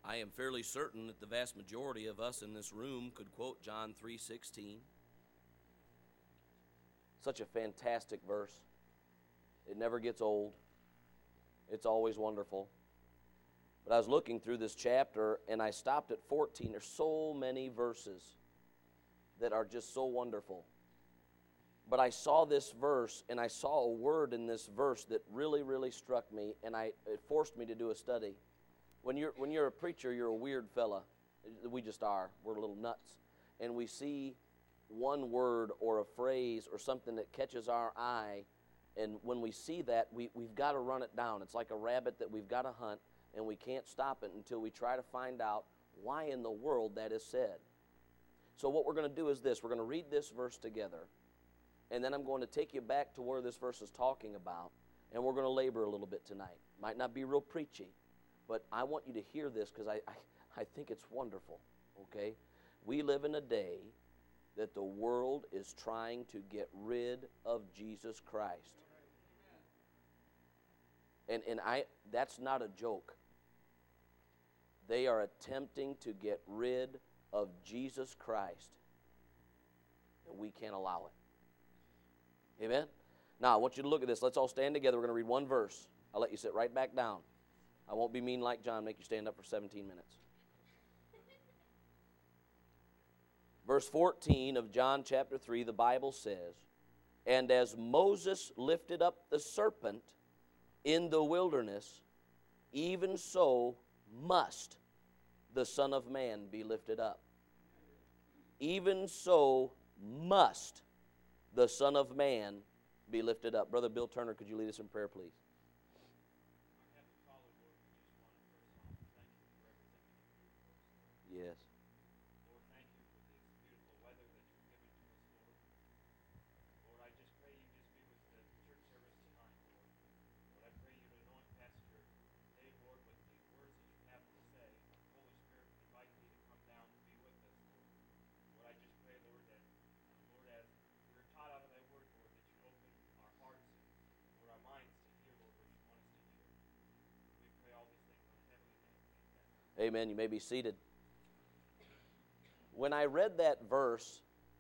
I am fairly certain that the vast majority of us in this room could quote John 3:16. Such a fantastic verse. It never gets old. It's always wonderful. But I was looking through this chapter, and I stopped at 14. There's so many verses that are just so wonderful. But I saw this verse, and I saw a word in this verse that really, really struck me, and it forced me to do a study. When you're a preacher, you're a weird fella. We just are. We're little nuts. And we see one word or a phrase or something that catches our eye, and when we see that, we've got to run it down. It's like a rabbit that we've got to hunt, and we can't stop it until we try to find out why in the world that is said. So what we're going to do is this. We're going to read this verse together, and then I'm going to take you back to where this verse is talking about, and we're going to labor a little bit tonight. Might not be real preachy, but I want you to hear this because I think it's wonderful, okay? We live in a day that the world is trying to get rid of Jesus Christ. And that's not a joke. They are attempting to get rid of Jesus Christ, and we can't allow it. Amen? Now, I want you to look at this. Let's all stand together. We're going to read one verse. I'll let you sit right back down. I won't be mean like John, make you stand up for 17 minutes. Verse 14 of John chapter 3, the Bible says, "And as Moses lifted up the serpent in the wilderness, even so must the Son of Man be lifted up." Even so must the Son of Man be lifted up. Brother Bill Turner, could you lead us in prayer, please? Yes. Lord, thank you for this beautiful weather that you've given to us, Lord. Lord, I just pray you just be with the church service tonight, Lord. Lord, I pray you to anoint Pastor Dave, Lord, with the words that you have to say. Holy Spirit, invite me to come down and be with us, Lord. Lord, I just pray, Lord, that, Lord, as we're taught out of thy word, Lord, that you open our hearts and, Lord, our minds to hear, Lord, what you want us to hear. We pray all these things in the heavenly name. Amen. You may be seated. When I read that verse,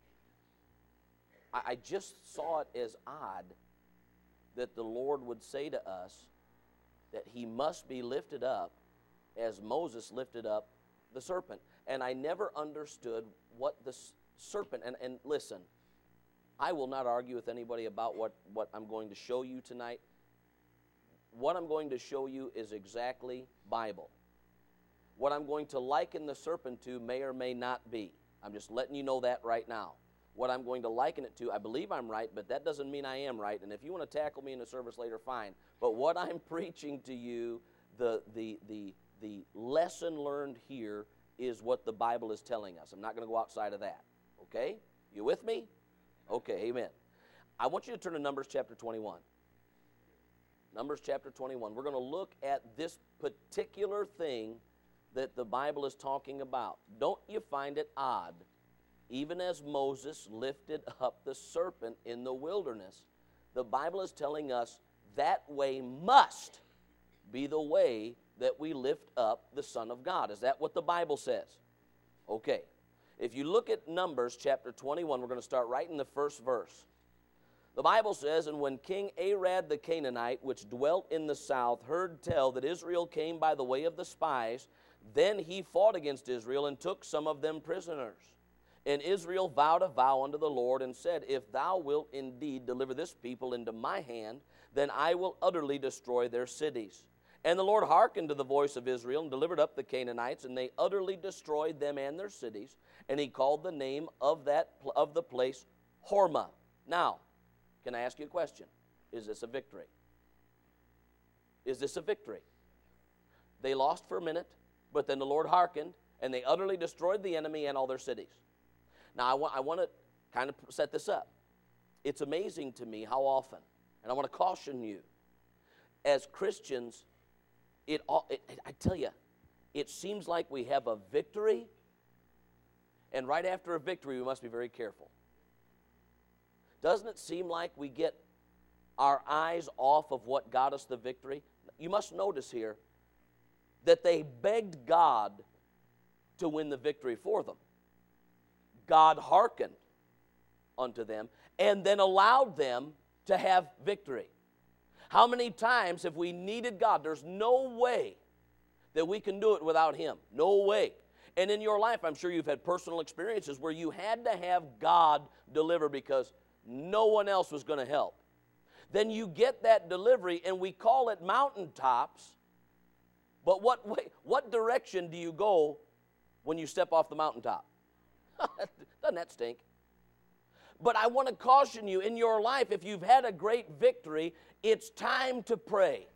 I just saw it as odd that the Lord would say to us that he must be lifted up as Moses lifted up the serpent. And I never understood what the serpent, and listen, I will not argue with anybody about what I'm going to show you tonight. What I'm going to show you is exactly Bible. What I'm going to liken the serpent to may or may not be. I'm just letting you know that right now. What I'm going to liken it to, I believe I'm right, but that doesn't mean I am right. And if you want to tackle me in the service later, fine. But what I'm preaching to you, the lesson learned here is what the Bible is telling us. I'm not going to go outside of that. Okay? You with me? Okay, amen. I want you to turn to Numbers chapter 21. Numbers chapter 21. We're going to look at this particular thing that the Bible is talking about. Don't you find it odd, even as Moses lifted up the serpent in the wilderness, the Bible is telling us that way must be the way that we lift up the Son of God. Is that what the Bible says? Okay. If you look at Numbers chapter 21, we're going to start right in the first verse. The Bible says, "And when King Arad the Canaanite, which dwelt in the south, heard tell that Israel came by the way of the spies, then he fought against Israel and took some of them prisoners. And Israel vowed a vow unto the Lord and said, If thou wilt indeed deliver this people into my hand, then I will utterly destroy their cities. And the Lord hearkened to the voice of Israel and delivered up the Canaanites, and they utterly destroyed them and their cities. And he called the name of the place Hormah." Now, can I ask you a question? Is this a victory? Is this a victory? They lost for a minute, but then the Lord hearkened, and they utterly destroyed the enemy and all their cities. Now, I want to kind of set this up. It's amazing to me how often, and I want to caution you, as Christians, I tell you, it seems like we have a victory, and right after a victory, we must be very careful. Doesn't it seem like we get our eyes off of what got us the victory? You must notice here, that they begged God to win the victory for them. God hearkened unto them and then allowed them to have victory. How many times have we needed God? There's no way that we can do it without Him. No way. And in your life, I'm sure you've had personal experiences where you had to have God deliver because no one else was going to help. Then you get that delivery, and we call it mountaintops. But what direction do you go when you step off the mountaintop? Doesn't that stink? But I want to caution you, in your life, if you've had a great victory, it's time to pray.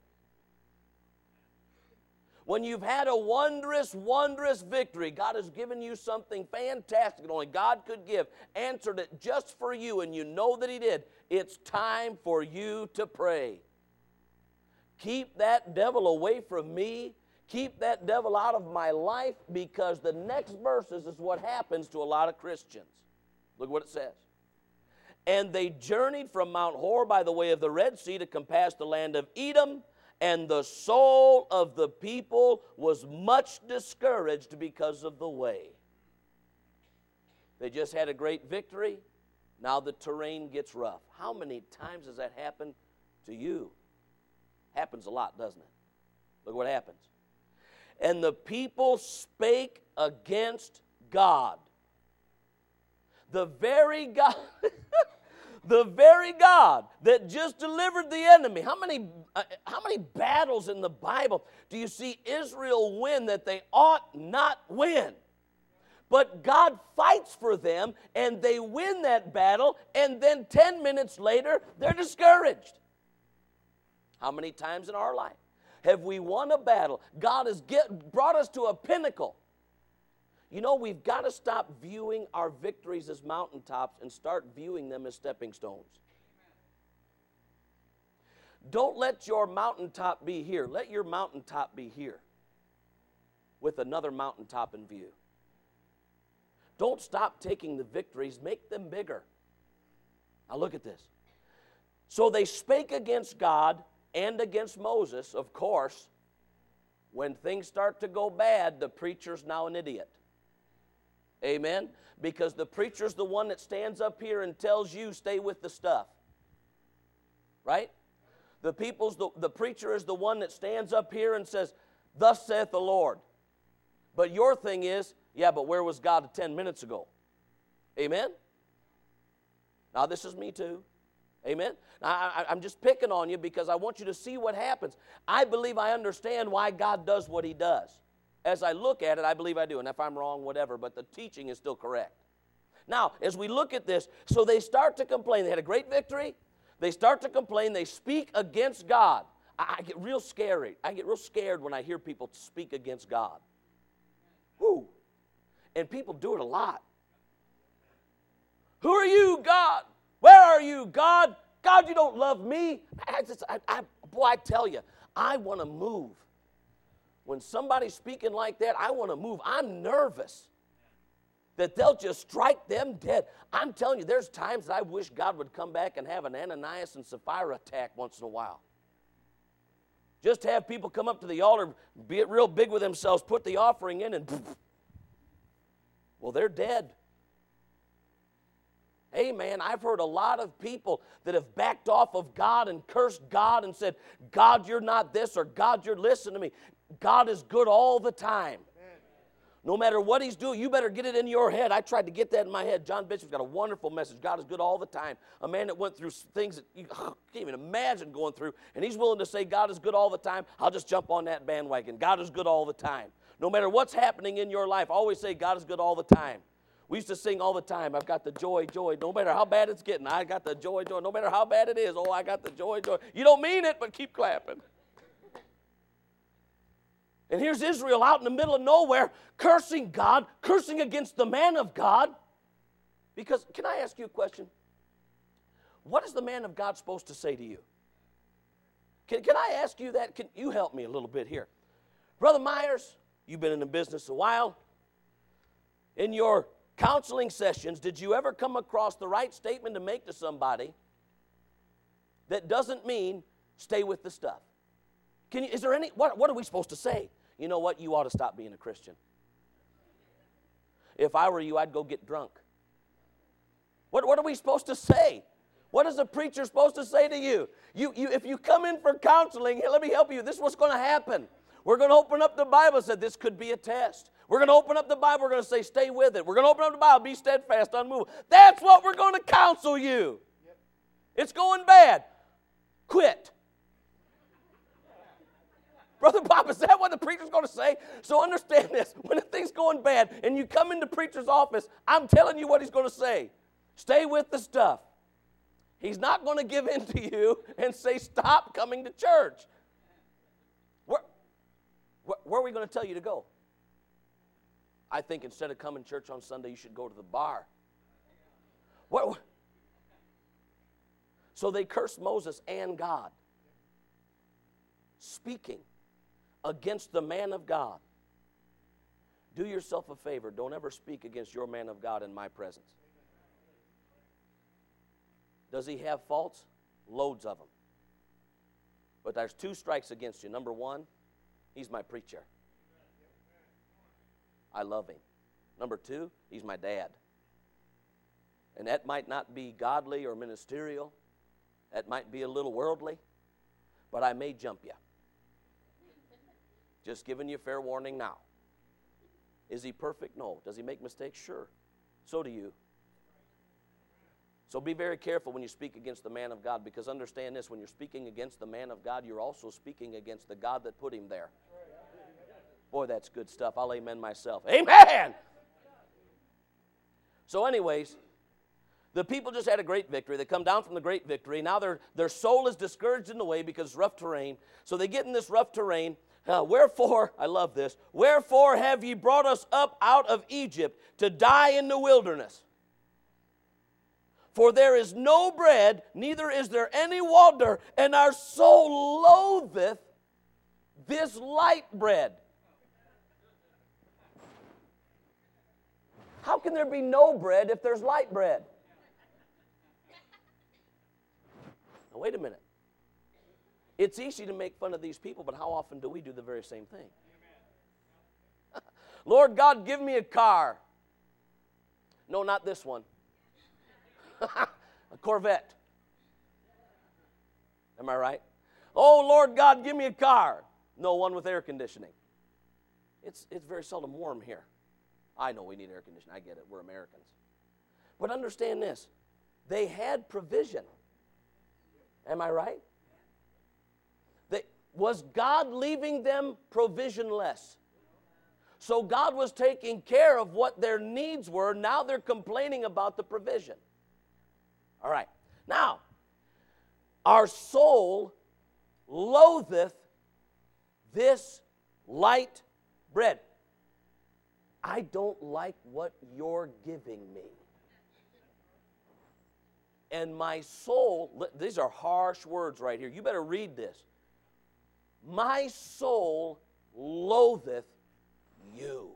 When you've had a wondrous, wondrous victory, God has given you something fantastic that only God could give, answered it just for you, and you know that He did, it's time for you to pray. Keep that devil away from me. Keep that devil out of my life, because the next verses is what happens to a lot of Christians. Look what it says. And they journeyed from Mount Hor by the way of the Red Sea to compass the land of Edom, and the soul of the people was much discouraged because of the way. They just had a great victory. Now the terrain gets rough. How many times has that happened to you? Happens a lot, doesn't it? Look what happens. And the people spake against God. The very God, the very God that just delivered the enemy. How many battles in the Bible do you see Israel win that they ought not win? But God fights for them, and they win that battle, and then 10 minutes later, they're discouraged. How many times in our life have we won a battle? God has brought us to a pinnacle. You know, we've got to stop viewing our victories as mountaintops and start viewing them as stepping stones. Don't let your mountaintop be here. Let your mountaintop be here with another mountaintop in view. Don't stop taking the victories. Make them bigger. Now look at this. So they spake against God and against Moses. Of course, when things start to go bad, the preacher's now an idiot. Amen? Because the preacher's the one that stands up here and tells you, stay with the stuff. Right? The preacher is the one that stands up here and says, thus saith the Lord. But your thing is, yeah, but where was God 10 minutes ago? Amen? Now, this is me too. Amen? Now, I'm just picking on you because I want you to see what happens. I believe I understand why God does what He does. As I look at it, I believe I do. And if I'm wrong, whatever, but the teaching is still correct. Now, as we look at this, so they start to complain. They had a great victory. They start to complain. They speak against God. I get real scary. I get real scared when I hear people speak against God. Woo. And people do it a lot. Who are you, God? Where are you, God? God, you don't love me. I tell you, I want to move. When somebody's speaking like that, I want to move. I'm nervous that they'll just strike them dead. I'm telling you, there's times that I wish God would come back and have an Ananias and Sapphira attack once in a while. Just have people come up to the altar, be real big with themselves, put the offering in, and well, they're dead. Hey, man, I've heard a lot of people that have backed off of God and cursed God and said, God, you're not this, or God, you're listening to me. God is good all the time. No matter what He's doing, you better get it in your head. I tried to get that in my head. John Bishop's got a wonderful message. God is good all the time. A man that went through things that you can't even imagine going through, and he's willing to say God is good all the time. I'll just jump on that bandwagon. God is good all the time. No matter what's happening in your life, always say God is good all the time. We used to sing all the time, I've got the joy, joy. No matter how bad it's getting, I got the joy, joy. No matter how bad it is, oh, I got the joy, joy. You don't mean it, but keep clapping. And here's Israel out in the middle of nowhere, cursing God, cursing against the man of God. Because, can I ask you a question? What is the man of God supposed to say to you? Can I ask you that? Can you help me a little bit here? Brother Myers, you've been in the business a while. In your counseling sessions, did you ever come across the right statement to make to somebody that doesn't mean stay with the stuff? Is there any, what are we supposed to say? you know what? You ought to stop being a Christian. If I were you, I'd go get drunk. What are we supposed to say? What is a preacher supposed to say to you? If you come in for counseling, here, let me help you. This is what's going to happen. We're going to open up the Bible and say this could be a test. We're going to open up the Bible. We're going to say stay with it. We're going to open up the Bible, be steadfast, unmovable. That's what we're going to counsel you. Yep. It's going bad. Quit. Brother Bob, is that what the preacher's going to say? So understand this. When the thing's going bad and you come into preacher's office, I'm telling you what he's going to say. Stay with the stuff. He's not going to give in to you and say stop coming to church. Where are we going to tell you to go? I think instead of coming to church on Sunday, you should go to the bar. So they cursed Moses and God, speaking against the man of God. Do yourself a favor. Don't ever speak against your man of God in my presence. Does he have faults? Loads of them. But there's 2 strikes against you. Number 1, he's my preacher. I love him. Number 2, he's my dad. And that might not be godly or ministerial. That might be a little worldly. But I may jump you. Just giving you fair warning now. Is he perfect? No. Does he make mistakes? Sure. So do you. So be very careful when you speak against the man of God, because understand this, when you're speaking against the man of God, you're also speaking against the God that put him there. Boy, that's good stuff. I'll amen myself. Amen! So anyways, the people just had a great victory. They come down from the great victory. Now their soul is discouraged in the way because it's rough terrain. So they get in this rough terrain. Wherefore, I love this, wherefore have ye brought us up out of Egypt to die in the wilderness? For there is no bread, neither is there any water, and our soul loatheth this light bread. How can there be no bread if there's light bread? Now, wait a minute. It's easy to make fun of these people, but how often do we do the very same thing? Lord God, give me a car. No, not this one. A Corvette. Am I right? Oh, Lord God, give me a car. No, one with air conditioning. It's very seldom warm here. I know we need air conditioning. I get it. We're Americans. But understand this. They had provision. Am I right? Was God leaving them provisionless? So God was taking care of what their needs were. Now they're complaining about the provision. All right. Now, our soul loatheth this light bread. I don't like what you're giving me. And my soul, these are harsh words right here. You better read this. My soul loatheth you.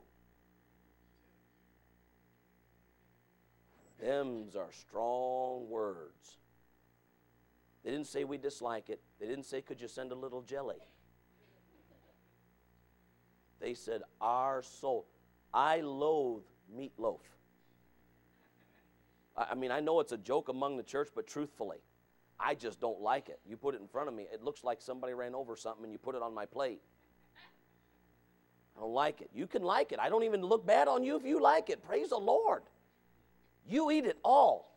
Them's are strong words. They didn't say we dislike it. They didn't say, could you send a little jelly? They said, our soul. I loathe meatloaf. I mean, I know it's a joke among the church, but truthfully, I just don't like it. You put it in front of me, it looks like somebody ran over something and you put it on my plate. I don't like it. You can like it. I don't even look bad on you if you like it. Praise the Lord. You eat it all.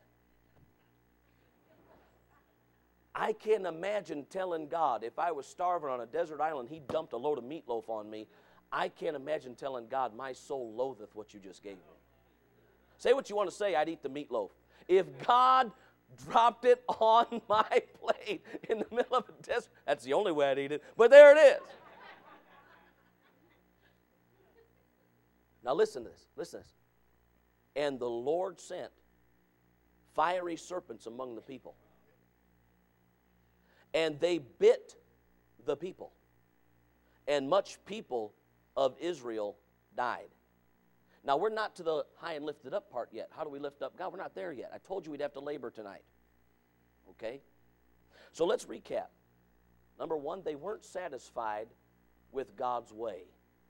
I can't imagine telling God, if I was starving on a desert island, he dumped a load of meatloaf on me. I can't imagine telling God, my soul loatheth what you just gave me. Say what you want to say, I'd eat the meatloaf. If God dropped it on my plate in the middle of a desert, that's the only way I'd eat it, but there it is. Now listen to this, listen to this. And the Lord sent fiery serpents among the people, and they bit the people, and much people of Israel died. Now, we're not to the high and lifted up part yet. How do we lift up God? We're not there yet. I told you we'd have to labor tonight. Okay? So let's recap. Number one, they weren't satisfied with God's way.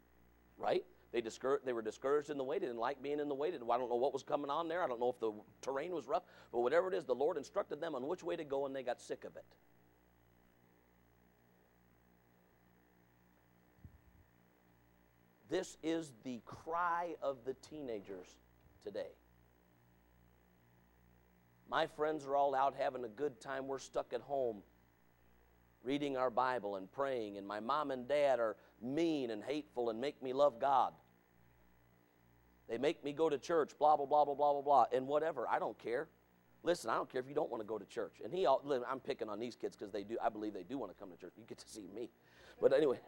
right? They were discouraged in the way. They didn't like being in the way. I don't know what was coming on there. I don't know if the terrain was rough. But whatever it is, the Lord instructed them on which way to go, and they got sick of it. This is the cry of the teenagers today. My friends are all out having a good time. We're stuck at home reading our Bible and praying, and my mom and dad are mean and hateful and make me love God. They make me go to church, blah, blah, blah, blah, blah, blah, blah, and whatever. I don't care. Listen, I don't care if you don't want to go to church. And I'm picking on these kids because I believe they do want to come to church. You get to see me. But anyway.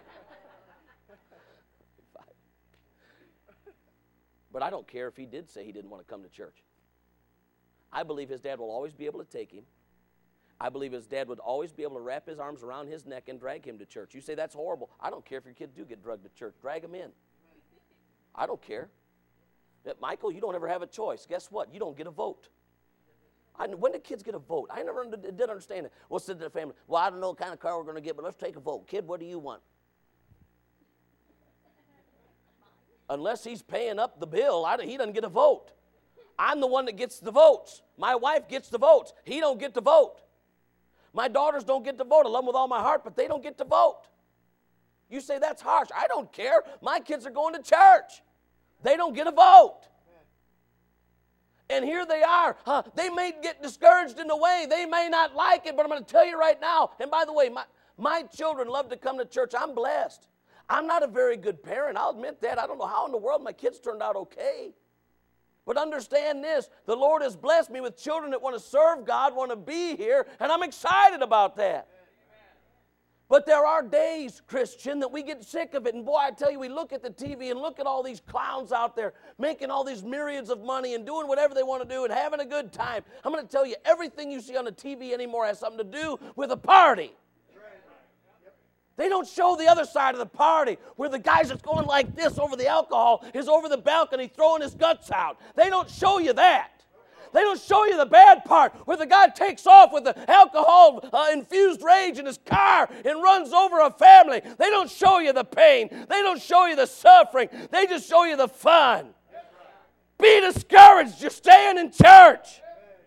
But I don't care if he did say he didn't want to come to church. I believe his dad will always be able to take him. I believe his dad would always be able to wrap his arms around his neck and drag him to church. You say that's horrible. I don't care if your kids do get dragged to church. Drag them in. I don't care. Michael, you don't ever have a choice. Guess what? You don't get a vote. When do kids get a vote? I never did understand it. Well, said to the family, well, I don't know what kind of car we're going to get, but let's take a vote. Kid, what do you want? Unless he's paying up the bill, he doesn't get a vote. I'm the one that gets the votes. My wife gets the votes. He don't get to vote. My daughters don't get to vote. I love them with all my heart, but they don't get to vote. You say that's harsh. I don't care. My kids are going to church. They don't get a vote. And here they are. They may get discouraged in the way. They may not like it, but I'm going to tell you right now. And by the way, my children love to come to church. I'm blessed. I'm not a very good parent. I'll admit that. I don't know how in the world my kids turned out okay. But understand this, the Lord has blessed me with children that want to serve God, want to be here, and I'm excited about that. But there are days, Christian, that we get sick of it. And boy, I tell you, we look at the TV and look at all these clowns out there making all these myriads of money and doing whatever they want to do and having a good time. I'm going to tell you, everything you see on the TV anymore has something to do with a party. They don't show the other side of the party where the guy that's going like this over the alcohol is over the balcony throwing his guts out. They don't show you that. They don't show you the bad part where the guy takes off with the alcohol-infused rage in his car and runs over a family. They don't show you the pain. They don't show you the suffering. They just show you the fun. Be discouraged. You're staying in church.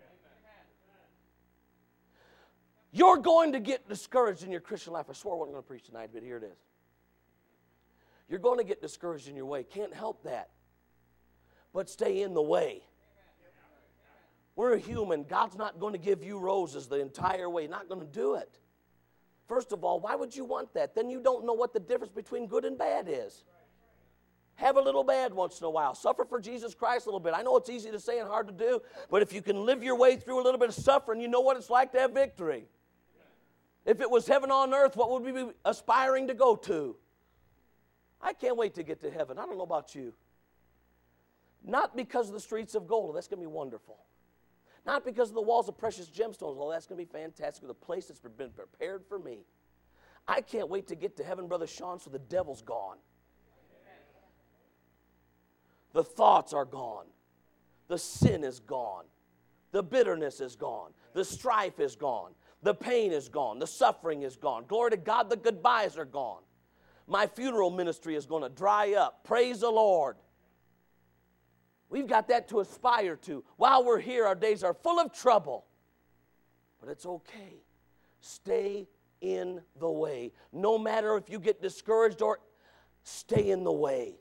You're going to get discouraged in your Christian life. I swore I wasn't going to preach tonight, but here it is. You're going to get discouraged in your way. Can't help that. But stay in the way. We're human. God's not going to give you roses the entire way. Not going to do it. First of all, why would you want that? Then you don't know what the difference between good and bad is. Have a little bad once in a while. Suffer for Jesus Christ a little bit. I know it's easy to say and hard to do, but if you can live your way through a little bit of suffering, you know what it's like to have victory. If it was heaven on earth, what would we be aspiring to go to? I can't wait to get to heaven. I don't know about you. Not because of the streets of gold. That's going to be wonderful. Not because of the walls of precious gemstones. Well, that's going to be fantastic. The place that's been prepared for me. I can't wait to get to heaven, Brother Sean, so the devil's gone. The thoughts are gone. The sin is gone. The bitterness is gone. The strife is gone. The pain is gone. The suffering is gone. Glory to God, the goodbyes are gone. My funeral ministry is going to dry up. Praise the Lord. We've got that to aspire to. While we're here, our days are full of trouble. But it's okay. Stay in the way. No matter if you get discouraged or stay in the way.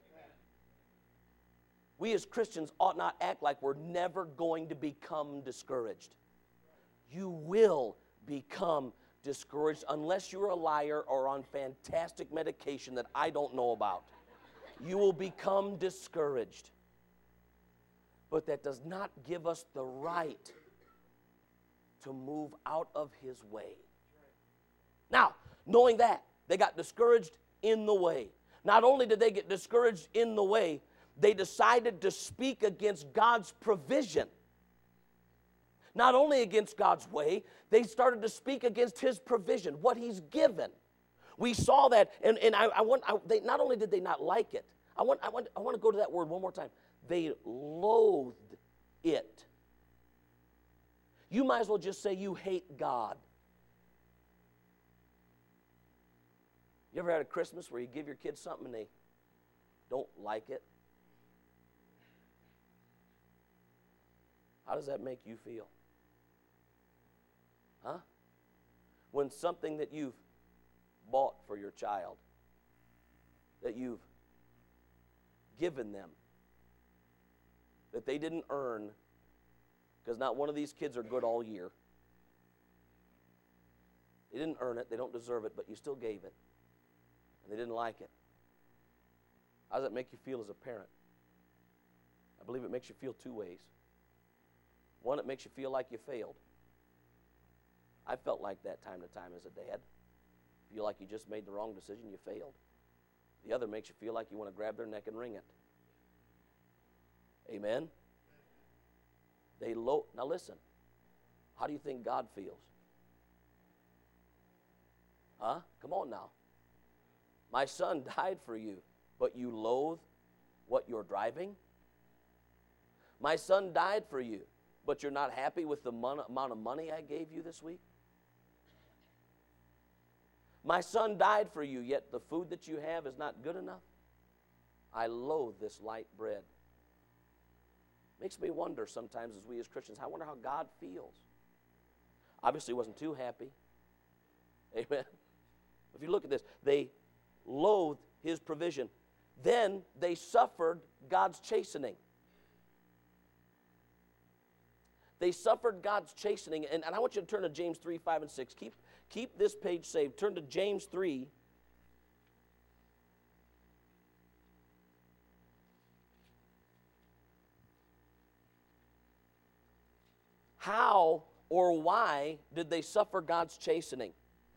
We as Christians ought not act like we're never going to become discouraged. You will become discouraged unless you're a liar or on fantastic medication that I don't know about. You will become discouraged. But that does not give us the right to move out of His way. Now, knowing that, they got discouraged in the way. Not only did they get discouraged in the way, they decided to speak against God's provision. Not only against God's way, they started to speak against His provision, what He's given. We saw that, and not only did they not like it, I want to go to that word one more time. They loathed it. You might as well just say you hate God. You ever had a Christmas where you give your kids something and don't like it? How does that make you feel? Huh? When something that you've bought for your child, that you've given them, that they didn't earn, because not one of these kids are good all year. They didn't earn it, they don't deserve it, but you still gave it, and they didn't like it. How does that make you feel as a parent? I believe it makes you feel two ways. One, it makes you feel like you failed. I felt like that time to time as a dad. Feel like you just made the wrong decision, you failed. The other makes you feel like you want to grab their neck and wring it. Amen? Now listen, how do you think God feels? Huh? Come on now. My son died for you, but you loathe what you're driving? My son died for you, but you're not happy with the amount of money I gave you this week? My son died for you, yet the food that you have is not good enough? I loathe this light bread. Makes me wonder sometimes as we as Christians, I wonder how God feels. Obviously wasn't too happy. Amen. If you look at this, they loathed his provision. Then they suffered God's chastening. They suffered God's chastening. And I want you to turn to James 3, 5, and 6. Keep this page saved. Turn to James 3. How or why did they suffer God's chastening?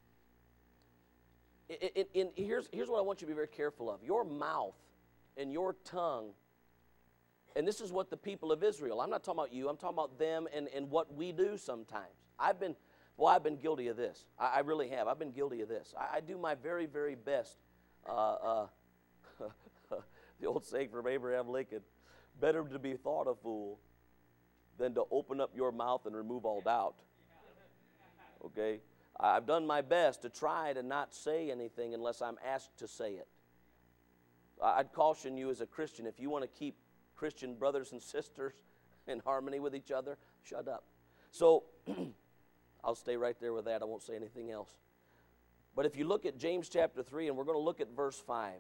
Here's what I want you to be very careful of. Your mouth and your tongue, and this is what the people of Israel, I'm not talking about you, I'm talking about them and what we do sometimes. I've been guilty of this. I really have. I've been guilty of this. I do my very, very best. The old saying from Abraham Lincoln, better to be thought a fool than to open up your mouth and remove all doubt. Okay? I've done my best to try to not say anything unless I'm asked to say it. I'd caution you as a Christian, if you want to keep Christian brothers and sisters in harmony with each other, shut up. So, I'll stay right there with that. I won't say anything else. But if you look at James chapter 3, and we're going to look at verse 5.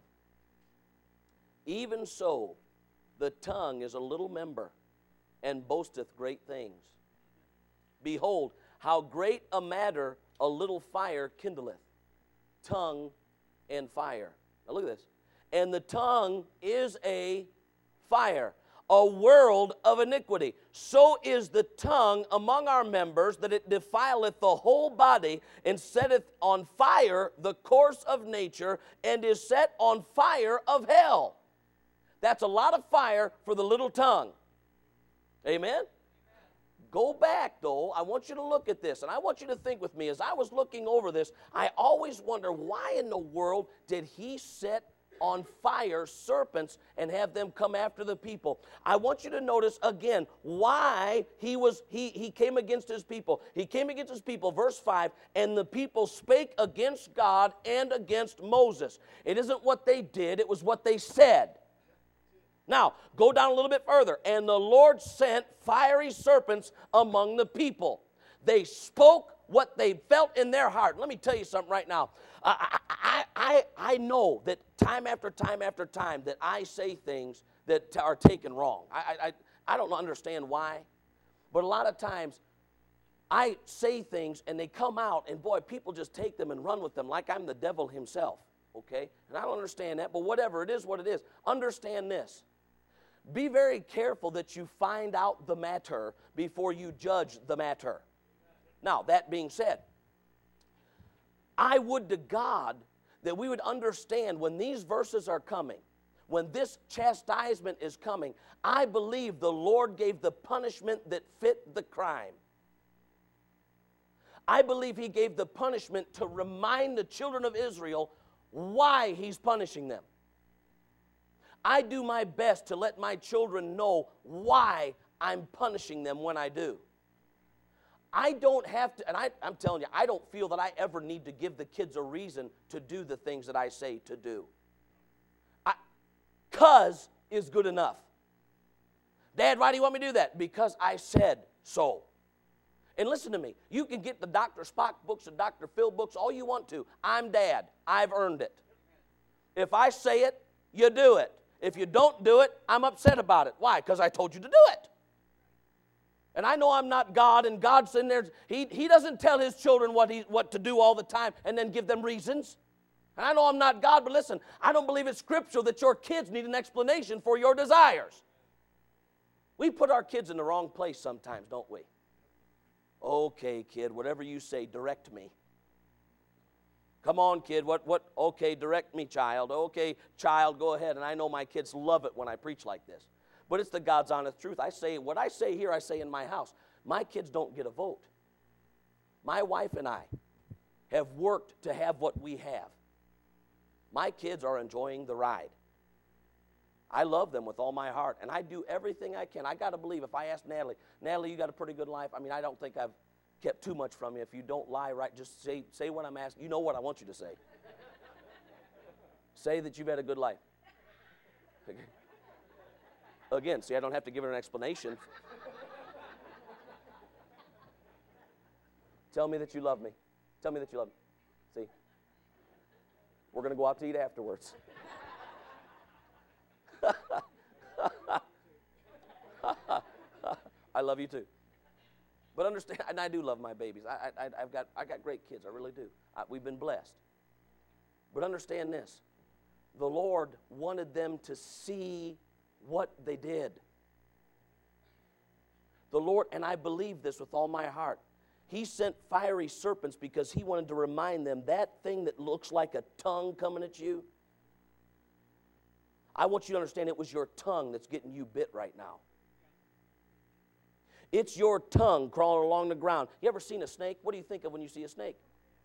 Even so, the tongue is a little member, and boasteth great things. Behold, how great a matter a little fire kindleth. Tongue and fire. Now look at this. And the tongue is a fire, a world of iniquity. So is the tongue among our members, that it defileth the whole body, and setteth on fire the course of nature, and is set on fire of hell. That's a lot of fire for the little tongue. Amen? Go back, though. I want you to look at this, and I want you to think with me. As I was looking over this, I always wonder, why in the world did he set on fire serpents and have them come after the people? I want you to notice again why he came against his people. He came against his people, verse 5, and the people spake against God and against Moses. It isn't what they did, it was what they said. Now, go down a little bit further. And the Lord sent fiery serpents among the people. They spoke what they felt in their heart. Let me tell you something right now. I know that time after time after time that I say things that are taken wrong. I don't understand why. But a lot of times I say things and they come out, and boy, people just take them and run with them like I'm the devil himself. Okay? And I don't understand that, but whatever, it is what it is. Understand this. Be very careful that you find out the matter before you judge the matter. Now, that being said, I would to God that we would understand when these verses are coming, when this chastisement is coming, I believe the Lord gave the punishment that fit the crime. I believe he gave the punishment to remind the children of Israel why he's punishing them. I do my best to let my children know why I'm punishing them when I do. I don't have to, and I'm telling you, I don't feel that I ever need to give the kids a reason to do the things that I say to do. 'Cause is good enough. Dad, why do you want me to do that? Because I said so. And listen to me. You can get the Dr. Spock books and Dr. Phil books all you want to. I'm Dad. I've earned it. If I say it, you do it. If you don't do it, I'm upset about it. Why? Because I told you to do it. And I know I'm not God, and God's in there. He doesn't tell His children what to do all the time and then give them reasons. And I know I'm not God, but listen, I don't believe it's scriptural that your kids need an explanation for your desires. We put our kids in the wrong place sometimes, don't we? Okay, kid, whatever you say, direct me. Come on, kid, okay, direct me, child. Okay, child, go ahead. And I know my kids love it when I preach like this. But it's the God's honest truth. What I say here, I say in my house. My kids don't get a vote. My wife and I have worked to have what we have. My kids are enjoying the ride. I love them with all my heart, and I do everything I can. I got to believe if I ask Natalie, you got a pretty good life. I mean, I don't think I've kept too much from you. If you don't lie, right, just say what I'm asking. You know what I want you to say. Say that you've had a good life. Again, see, I don't have to give her an explanation. Tell me that you love me. Tell me that you love me. See? We're going to go out to eat afterwards. I love you too. But understand, and I do love my babies. I got great kids. I really do. We've been blessed. But understand this. The Lord wanted them to see what they did. The Lord, and I believe this with all my heart, He sent fiery serpents because He wanted to remind them that thing that looks like a tongue coming at you, I want you to understand it was your tongue that's getting you bit right now. It's your tongue crawling along the ground. You ever seen a snake? What do you think of when you see a snake?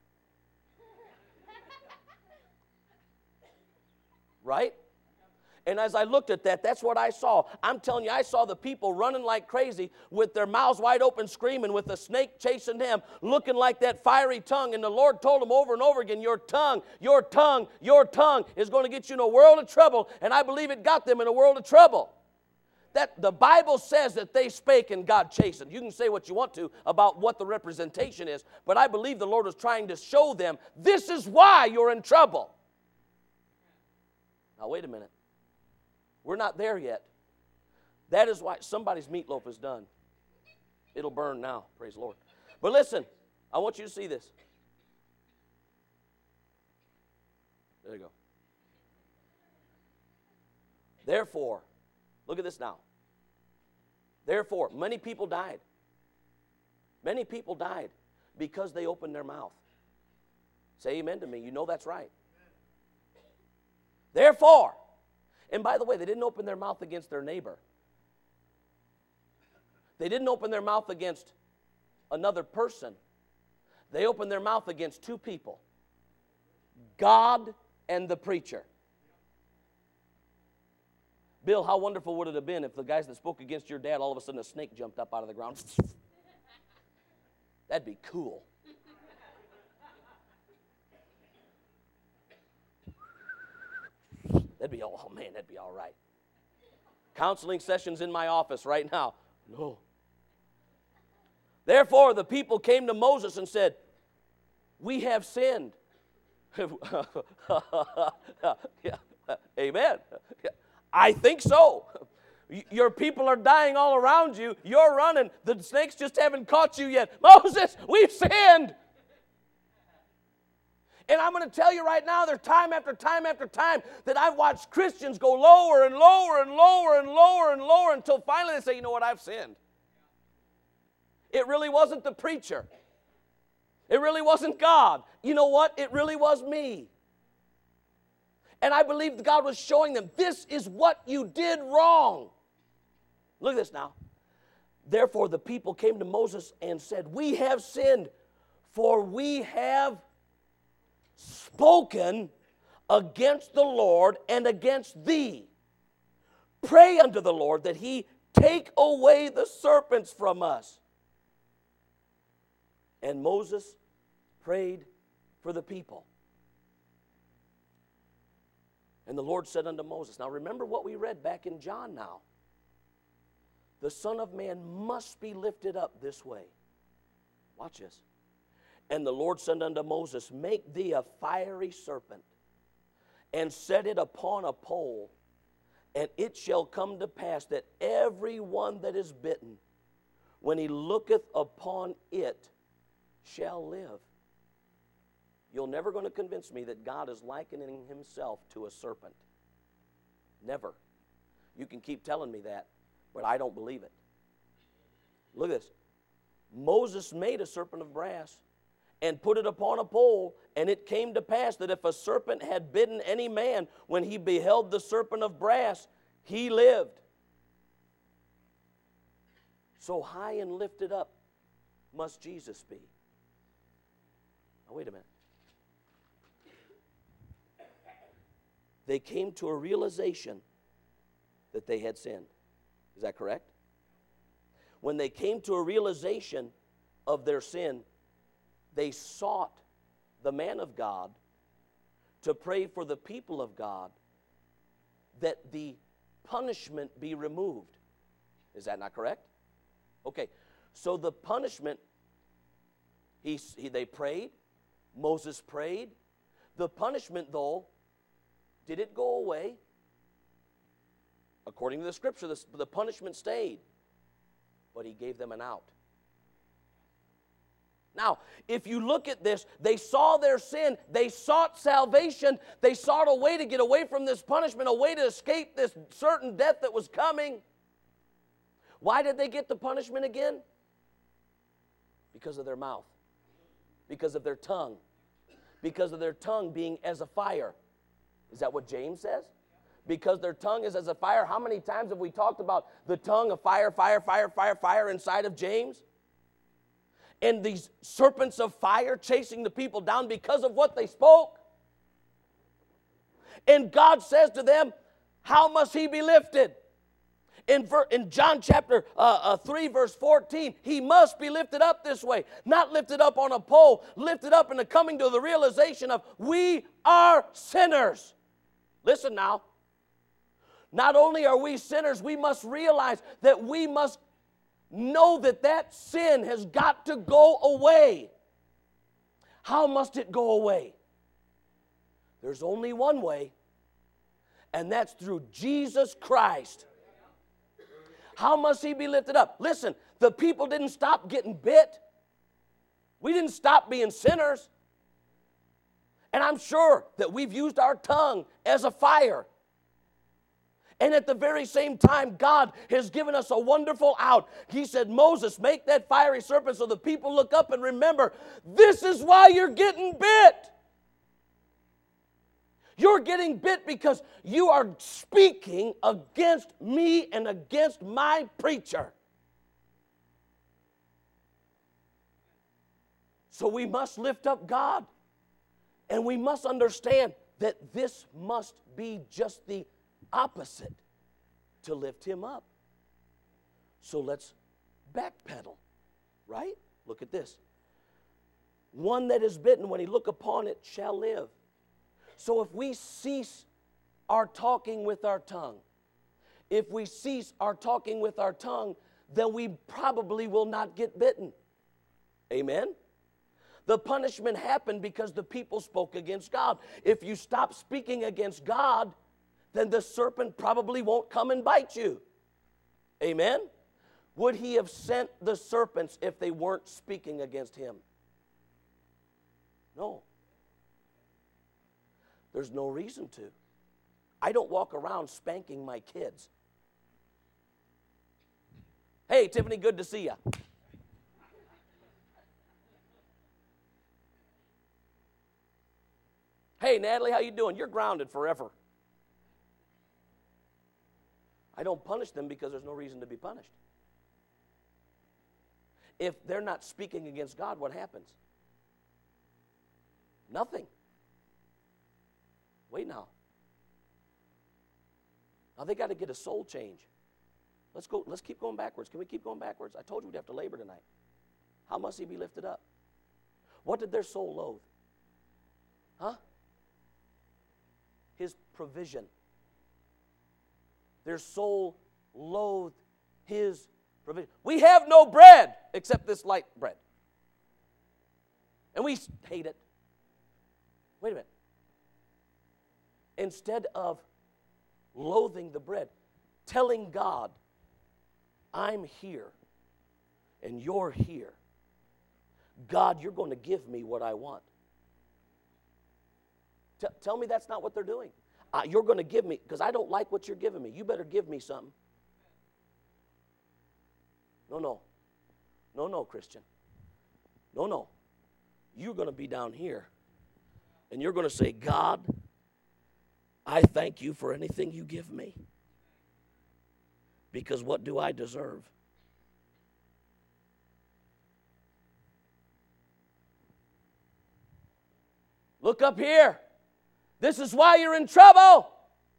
Right? And as I looked at that, that's what I saw. I'm telling you, I saw the people running like crazy with their mouths wide open, screaming, with the snake chasing them, looking like that fiery tongue. And the Lord told them over and over again, your tongue is going to get you in a world of trouble. And I believe it got them in a world of trouble. That the Bible says that they spake and God chastened. You can say what you want to about what the representation is, but I believe the Lord was trying to show them, this is why you're in trouble. Now, wait a minute. We're not there yet. That is why somebody's meatloaf is done. It'll burn now, praise the Lord. But listen, I want you to see this. There you go. Therefore, look at this now. Therefore, many people died. Many people died because they opened their mouth. Say amen to me. You know that's right. Therefore, and by the way, they didn't open their mouth against their neighbor. They didn't open their mouth against another person. They opened their mouth against two people, God and the preacher. Bill, how wonderful would it have been if the guys that spoke against your dad, all of a sudden a snake jumped up out of the ground? That'd be cool. That'd be all right. Counseling sessions in my office right now. No. Therefore, the people came to Moses and said, we have sinned. Amen. I think so. Your people are dying all around you. You're running. The snakes just haven't caught you yet. Moses, we've sinned. And I'm going to tell you right now, there's time after time after time that I've watched Christians go lower and lower and lower and lower and lower until finally they say, you know what, I've sinned. It really wasn't the preacher. It really wasn't God. You know what? It really was me. And I believe God was showing them, this is what you did wrong. Look at this now. Therefore the people came to Moses and said, we have sinned, for we have spoken against the Lord and against thee. Pray unto the Lord that he take away the serpents from us. And Moses prayed for the people. And the Lord said unto Moses, now remember what we read back in John now. The Son of Man must be lifted up this way. Watch this. And the Lord said unto Moses, make thee a fiery serpent, and set it upon a pole, and it shall come to pass that every one that is bitten, when he looketh upon it, shall live. You're never going to convince me that God is likening himself to a serpent. Never. You can keep telling me that, but I don't believe it. Look at this. Moses made a serpent of brass and put it upon a pole, and it came to pass that if a serpent had bitten any man, when he beheld the serpent of brass, he lived. So high and lifted up must Jesus be. Now wait a minute. They came to a realization that they had sinned. Is that correct? When they came to a realization of their sin, they sought the man of God to pray for the people of God that the punishment be removed. Is that not correct? Okay, so the punishment, they prayed, Moses prayed. The punishment, though, did it go away? According to the scripture, the punishment stayed, but he gave them an out. Now, if you look at this, they saw their sin, they sought salvation, they sought a way to get away from this punishment, a way to escape this certain death that was coming. Why did they get the punishment again? Because of their mouth, because of their tongue, because of their tongue being as a fire. Is that what James says? Because their tongue is as a fire. How many times have we talked about the tongue of fire, fire, fire, fire, fire inside of James? And these serpents of fire chasing the people down because of what they spoke. And God says to them, how must he be lifted? In John chapter 3, verse 14, he must be lifted up this way. Not lifted up on a pole, lifted up into coming to the realization of we are sinners. Listen now. Not only are we sinners, we must realize that we must know that that sin has got to go away. How must it go away? There's only one way, and that's through Jesus Christ. How must he be lifted up? Listen, the people didn't stop getting bit. We didn't stop being sinners. And I'm sure that we've used our tongue as a fire. And at the very same time, God has given us a wonderful out. He said, Moses, make that fiery serpent so the people look up and remember, this is why you're getting bit. You're getting bit because you are speaking against me and against my preacher. So we must lift up God. And we must understand that this must be just the opposite to lift him up. So let's backpedal, right? Look at this. One that is bitten, when he look upon it, shall live. So if we cease our talking with our tongue, if we cease our talking with our tongue, then we probably will not get bitten. Amen? The punishment happened because the people spoke against God. If you stop speaking against God, then the serpent probably won't come and bite you. Amen? Would he have sent the serpents if they weren't speaking against him? No. There's no reason to. I don't walk around spanking my kids. Hey, Tiffany, good to see you. Hey, Natalie, how you doing? You're grounded forever. I don't punish them because there's no reason to be punished. If they're not speaking against God, what happens? Nothing. Wait now. Now they got to get a soul change. Let's keep going backwards. Can we keep going backwards? I told you we'd have to labor tonight. How must he be lifted up? What did their soul loathe? Huh? His provision. Their soul loathed his provision. We have no bread except this light bread. And we hate it. Wait a minute. Instead of loathing the bread, telling God, I'm here and you're here. God, you're going to give me what I want. Tell me that's not what they're doing. You're going to give me, because I don't like what you're giving me. You better give me something. No, Christian. No. You're going to be down here, and you're going to say, God, I thank you for anything you give me, because what do I deserve? Look up here. This is why you're in trouble.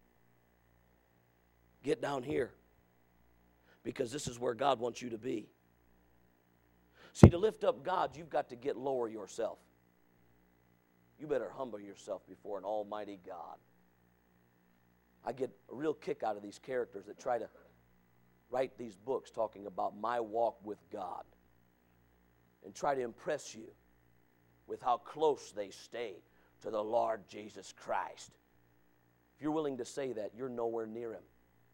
Get down here, because this is where God wants you to be. See, to lift up God, you've got to get lower yourself. You better humble yourself before an almighty God. I get a real kick out of these characters that try to write these books talking about my walk with God and try to impress you with how close they stay to the Lord Jesus Christ. If you're willing to say that, you're nowhere near him.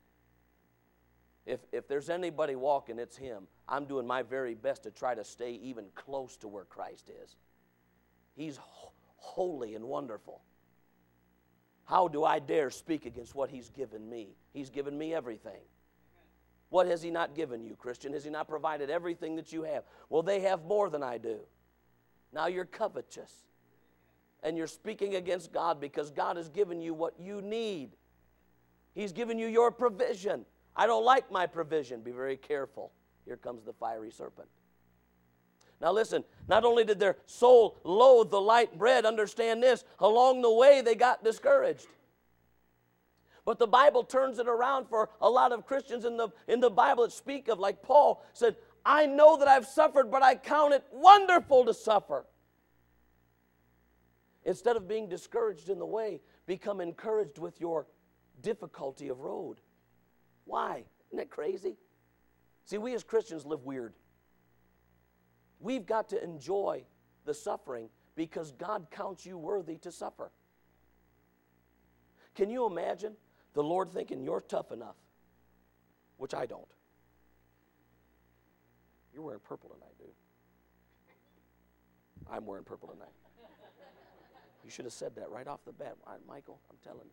If there's anybody walking, it's him. I'm doing my very best to try to stay even close to where Christ is. He's holy and wonderful. How do I dare speak against what he's given me? He's given me everything. What has he not given you, Christian? Has he not provided everything that you have? Well, they have more than I do. Now you're covetous. And you're speaking against God because God has given you what you need. He's given you your provision. I don't like my provision. Be very careful. Here comes the fiery serpent. Now listen, not only did their soul loathe the light bread, understand this, along the way they got discouraged. But the Bible turns it around for a lot of Christians in the Bible that speak of, like Paul said, I know that I've suffered, but I count it wonderful to suffer. Instead of being discouraged in the way, become encouraged with your difficulty of road. Why? Isn't that crazy? See, we as Christians live weird. We've got to enjoy the suffering because God counts you worthy to suffer. Can you imagine the Lord thinking you're tough enough, which I don't? You're wearing purple tonight, dude. I'm wearing purple tonight. You should have said that right off the bat. All right, Michael, I'm telling you.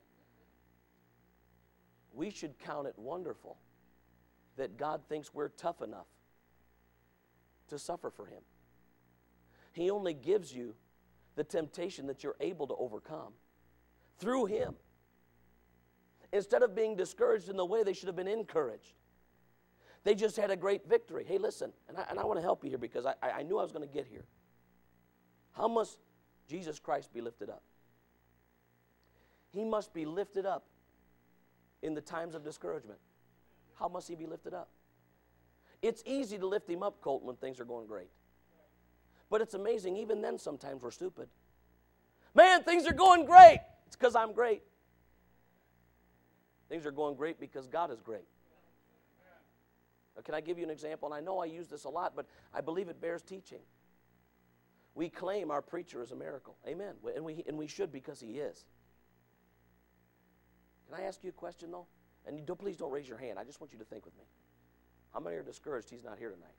We should count it wonderful that God thinks we're tough enough to suffer for him. He only gives you the temptation that you're able to overcome through him. Instead of being discouraged in the way, they should have been encouraged. They just had a great victory. Hey, listen, and I want to help you here because I knew I was going to get here. How must Jesus Christ be lifted up? He must be lifted up in the times of discouragement. How must he be lifted up? It's easy to lift him up, Colton, when things are going great. But it's amazing, even then sometimes we're stupid. Man, things are going great. It's because I'm great. Things are going great because God is great. Now, can I give you an example? And I know I use this a lot, but I believe it bears teaching. We claim our preacher is a miracle. Amen. And we should because he is. Can I ask you a question, though? And please don't raise your hand. I just want you to think with me. How many are discouraged he's not here tonight?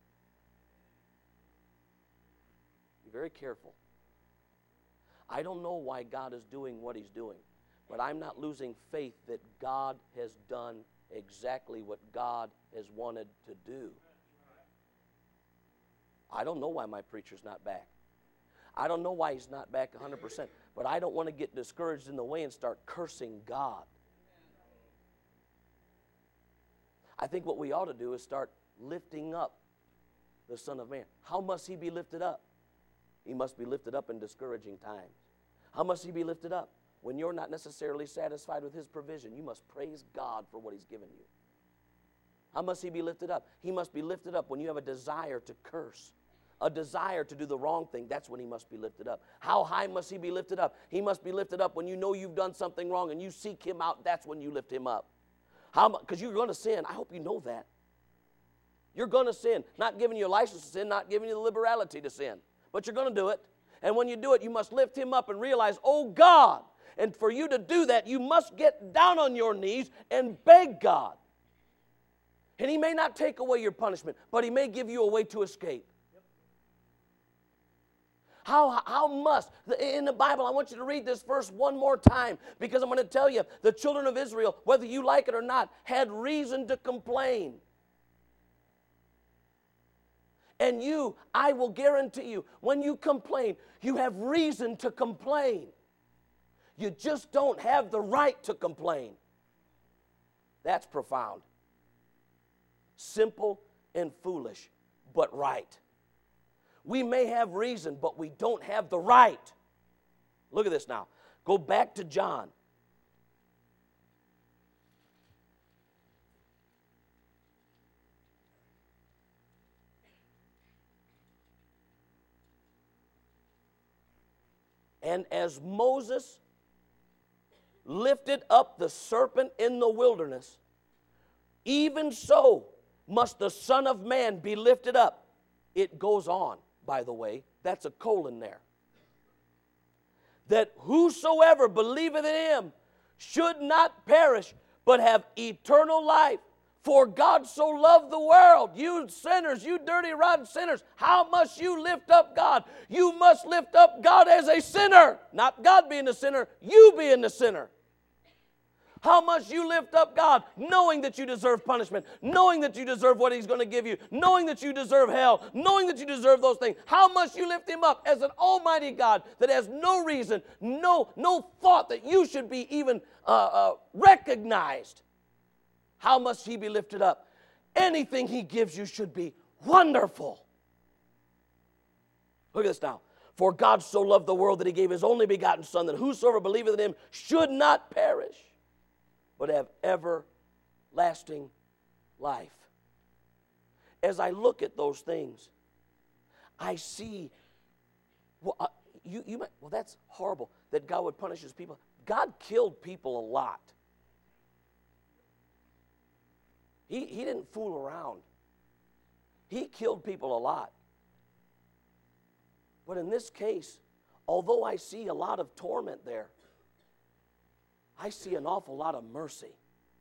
Be very careful. I don't know why God is doing what he's doing, but I'm not losing faith that God has done exactly what God has wanted to do. I don't know why my preacher's not back. I don't know why he's not back 100%, but I don't want to get discouraged in the way and start cursing God. I think what we ought to do is start lifting up the Son of Man. How must he be lifted up? He must be lifted up in discouraging times. How must he be lifted up? When you're not necessarily satisfied with his provision, you must praise God for what he's given you. How must he be lifted up? He must be lifted up when you have a desire to curse, a desire to do the wrong thing, that's when he must be lifted up. How high must he be lifted up? He must be lifted up when you know you've done something wrong and you seek him out. That's when you lift him up. Because you're going to sin. I hope you know that. You're going to sin. Not giving you a license to sin, not giving you the liberality to sin. But you're going to do it. And when you do it, you must lift him up and realize, oh God. And for you to do that, you must get down on your knees and beg God. And he may not take away your punishment, but he may give you a way to escape. How must, in the Bible, I want you to read this verse one more time, because I'm going to tell you, the children of Israel, whether you like it or not, had reason to complain. And you, I will guarantee you, when you complain, you have reason to complain. You just don't have the right to complain. That's profound. Simple and foolish, but right. We may have reason, but we don't have the right. Look at this now. Go back to John. And as Moses lifted up the serpent in the wilderness, even so must the Son of Man be lifted up. It goes on, by the way. That's a colon there. That whosoever believeth in him should not perish, but have eternal life. For God so loved the world. You sinners, you dirty, rotten sinners, how must you lift up God? You must lift up God as a sinner. Not God being the sinner, you being the sinner. How much you lift up God, knowing that you deserve punishment, knowing that you deserve what he's going to give you, knowing that you deserve hell, knowing that you deserve those things. How much you lift him up as an almighty God that has no reason, no thought that you should be even recognized. How must he be lifted up? Anything he gives you should be wonderful. Look at this now. For God so loved the world that he gave his only begotten Son, that whosoever believeth in him should not perish, but have everlasting life. As I look at those things, I see, you might, that's horrible that God would punish his people. God killed people a lot. He didn't fool around. He killed people a lot. But in this case, although I see a lot of torment there, I see an awful lot of mercy.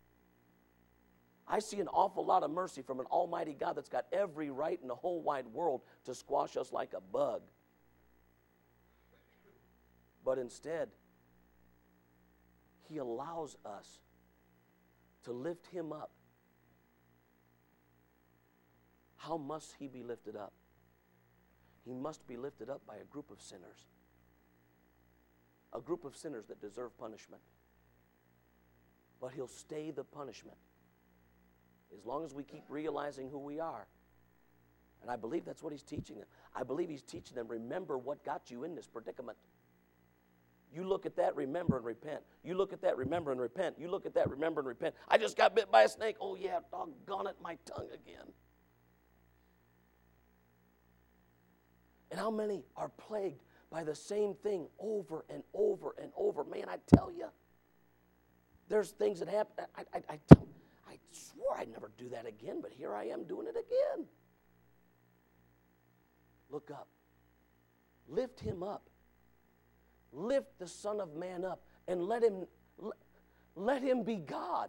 I see an awful lot of mercy from an almighty God that's got every right in the whole wide world to squash us like a bug. But instead, he allows us to lift him up. How must he be lifted up? He must be lifted up by a group of sinners. A group of sinners that deserve punishment. But he'll stay the punishment as long as we keep realizing who we are. And I believe that's what he's teaching them. I believe he's teaching them, remember what got you in this predicament. You look at that, remember and repent. You look at that, remember and repent. You look at that, remember and repent. I just got bit by a snake. Oh yeah, doggone it, my tongue again. And how many are plagued by the same thing over and over and over? Man, I tell you, there's things that happen. I swore I'd never do that again, but here I am doing it again. Look up. Lift him up. Lift the Son of Man up and let him be God.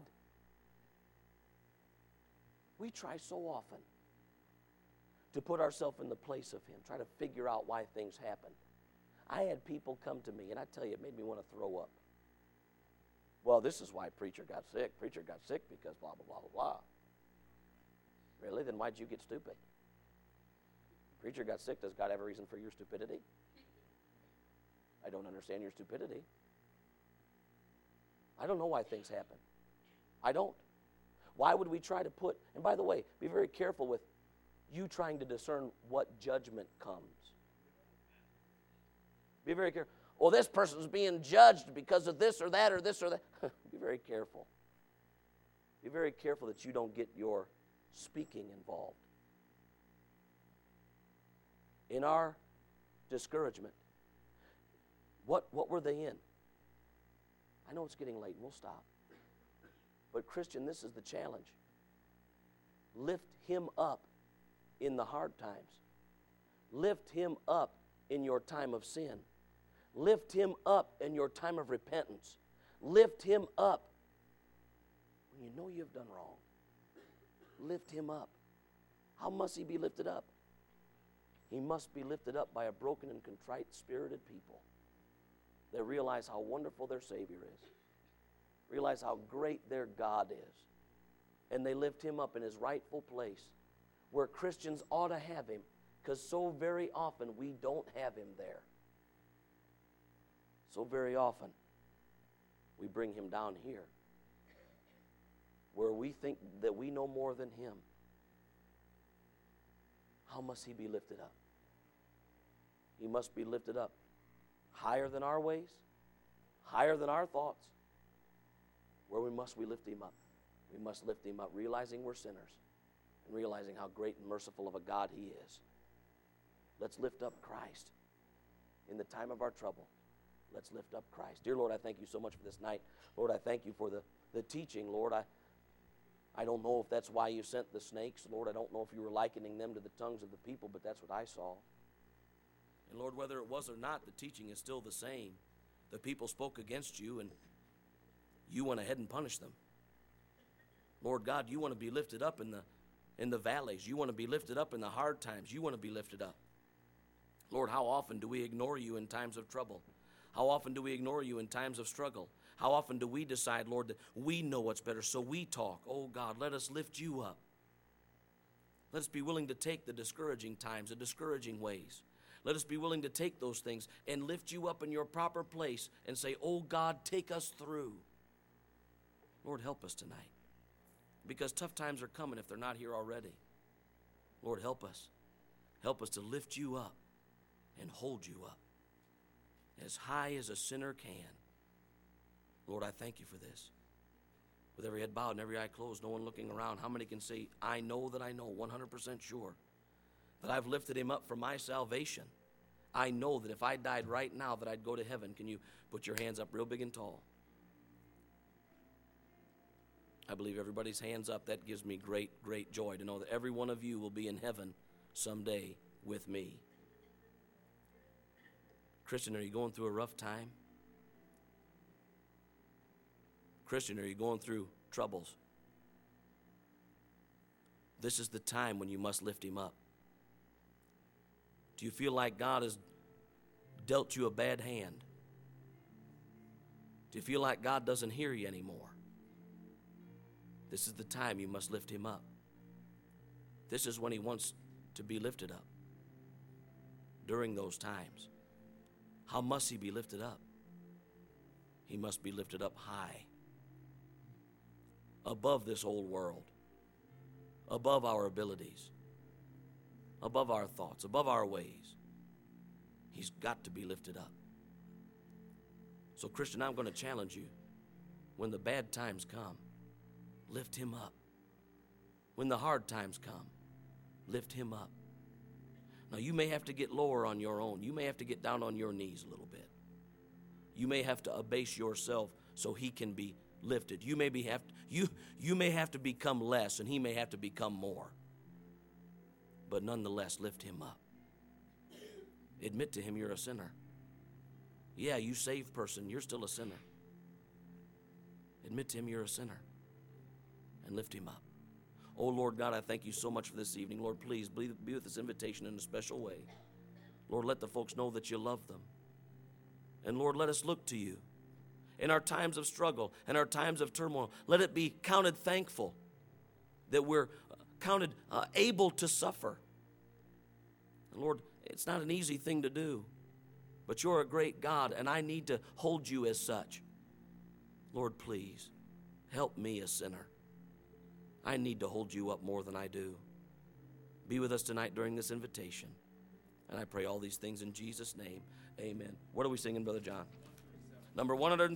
We try so often to put ourselves in the place of him, try to figure out why things happen. I had people come to me, and I tell you, it made me want to throw up. Well, this is why preacher got sick. Preacher got sick because blah, blah, blah, blah, blah. Really? Then why'd you get stupid? Preacher got sick. Does God have a reason for your stupidity? I don't understand your stupidity. I don't know why things happen. I don't. Why would we try to put, and by the way, be very careful with you trying to discern what judgment comes. Be very careful. Well, this person's being judged because of this or that or this or that. Be very careful. Be very careful that you don't get your speaking involved. in our discouragement. What were they in? I know it's getting late, and we'll stop. But Christian, this is the challenge. Lift him up in the hard times. Lift him up in your time of sin. Lift him up in your time of repentance. Lift him up when you know you've done wrong. Lift him up. How must he be lifted up? He must be lifted up by a broken and contrite spirited people that realize how wonderful their Savior is, realize how great their God is, and they lift him up in his rightful place where Christians ought to have him, because so very often we don't have him there. So very often we bring him down here where we think that we know more than him. How must he be lifted up? He must be lifted up higher than our ways, higher than our thoughts. Where must we lift him up? We must lift him up realizing we're sinners and realizing how great and merciful of a God he is. Let's lift up Christ in the time of our trouble. Let's lift up Christ. Dear Lord, I thank you so much for this night. Lord, I thank you for the teaching. Lord, I don't know if that's why you sent the snakes. Lord, I don't know if you were likening them to the tongues of the people, but that's what I saw. And Lord, whether it was or not, the teaching is still the same. The people spoke against you, and you went ahead and punished them. Lord God, you want to be lifted up in the valleys. You want to be lifted up in the hard times. You want to be lifted up. Lord, how often do we ignore you in times of trouble? How often do we ignore you in times of struggle? How often do we decide, Lord, that we know what's better, so we talk? Oh God, let us lift you up. Let us be willing to take the discouraging times, the discouraging ways. Let us be willing to take those things and lift you up in your proper place and say, oh God, take us through. Lord, help us tonight, because tough times are coming if they're not here already. Lord, help us. Help us to lift you up and hold you up as high as a sinner can. Lord, I thank you for this. With every head bowed and every eye closed, no one looking around, how many can say, I know that I know 100% sure that I've lifted him up for my salvation? I know that if I died right now that I'd go to heaven. Can you put your hands up real big and tall? I believe everybody's hands up. That gives me great, great joy to know that every one of you will be in heaven someday with me. Christian, are you going through a rough time? Christian, are you going through troubles? This is the time when you must lift him up. Do you feel like God has dealt you a bad hand? Do you feel like God doesn't hear you anymore? This is the time you must lift him up. This is when he wants to be lifted up. During those times, how must he be lifted up? He must be lifted up high, above this old world, above our abilities, above our thoughts, above our ways. He's got to be lifted up. So, Christian, I'm going to challenge you. When the bad times come, lift him up. When the hard times come, lift him up. Now, you may have to get lower on your own. You may have to get down on your knees a little bit. You may have to abase yourself so he can be lifted. You may have to become less, and he may have to become more. But nonetheless, lift him up. Admit to him you're a sinner. Yeah, you saved person, you're still a sinner. Admit to him you're a sinner and lift him up. Oh, Lord God, I thank you so much for this evening. Lord, please be with this invitation in a special way. Lord, let the folks know that you love them. And Lord, let us look to you. In our times of struggle and our times of turmoil, let it be counted thankful that we're counted able to suffer. And Lord, it's not an easy thing to do, but you're a great God, and I need to hold you as such. Lord, please, help me, a sinner. I need to hold you up more than I do. Be with us tonight during this invitation. And I pray all these things in Jesus' name. Amen. What are we singing, Brother John? Number 100.